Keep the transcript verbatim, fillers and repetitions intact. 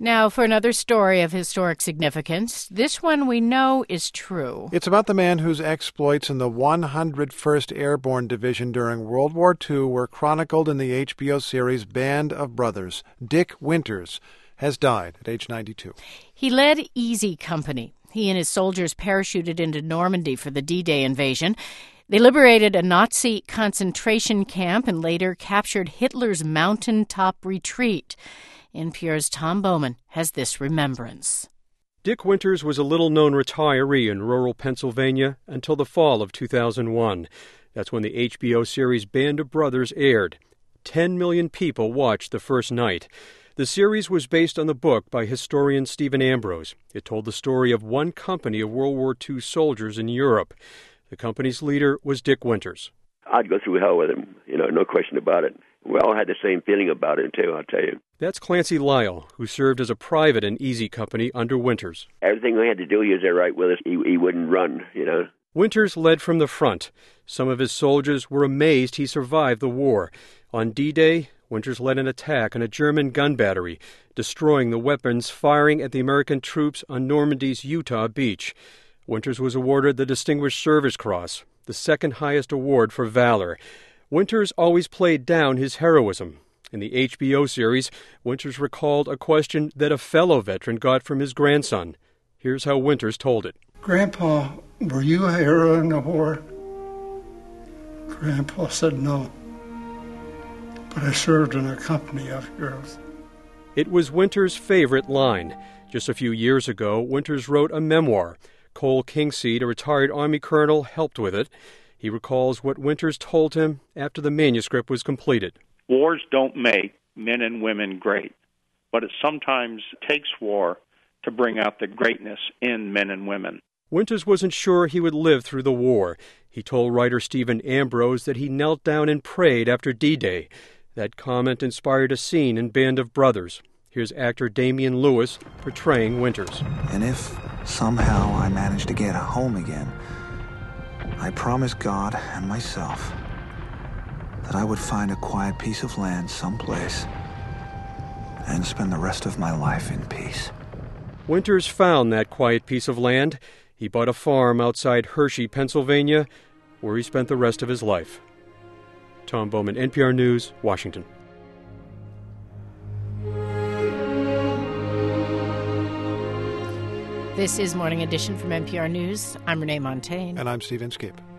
Now, for another story of historic significance, this one we know is true. It's about the man whose exploits in the one hundred first Airborne Division during World War Two were chronicled in the H B O series Band of Brothers. Dick Winters has died at age ninety-two. He led Easy Company. He and his soldiers parachuted into Normandy for the D-Day invasion. They liberated a Nazi concentration camp and later captured Hitler's mountaintop retreat. N P R's Tom Bowman has this remembrance. Dick Winters was a little-known retiree in rural Pennsylvania until the fall of two thousand one. That's when the H B O series Band of Brothers aired. Ten million people watched the first night. The series was based on the book by historian Stephen Ambrose. It told the story of one company of World War Two soldiers in Europe. The company's leader was Dick Winters. I'd go through hell with him, you know, no question about it. We all had the same feeling about it, too, I'll tell you. That's Clancy Lyle, who served as a private in Easy Company under Winters. Everything we had to do, he was there right with us. He, he wouldn't run, you know. Winters led from the front. Some of his soldiers were amazed he survived the war. On D-Day, Winters led an attack on a German gun battery, destroying the weapons firing at the American troops on Normandy's Utah beach. Winters was awarded the Distinguished Service Cross, the second highest award for valor. Winters always played down his heroism. In the H B O series, Winters recalled a question that a fellow veteran got from his grandson. Here's how Winters told it. Grandpa, were you a hero in the war? Grandpa said no, but I served in a company of heroes. It was Winters' favorite line. Just a few years ago, Winters wrote a memoir. Cole Kingseed, a retired Army colonel, helped with it. He recalls what Winters told him after the manuscript was completed. Wars don't make men and women great, but it sometimes takes war to bring out the greatness in men and women. Winters wasn't sure he would live through the war. He told writer Stephen Ambrose that he knelt down and prayed after D-Day. That comment inspired a scene in Band of Brothers. Here's actor Damian Lewis portraying Winters. And if somehow I manage to get home again, I promised God and myself that I would find a quiet piece of land someplace and spend the rest of my life in peace. Winters found that quiet piece of land. He bought a farm outside Hershey, Pennsylvania, where he spent the rest of his life. Tom Bowman, N P R News, Washington. This is Morning Edition from N P R News. I'm Renee Montagne. And I'm Steve Inskeep.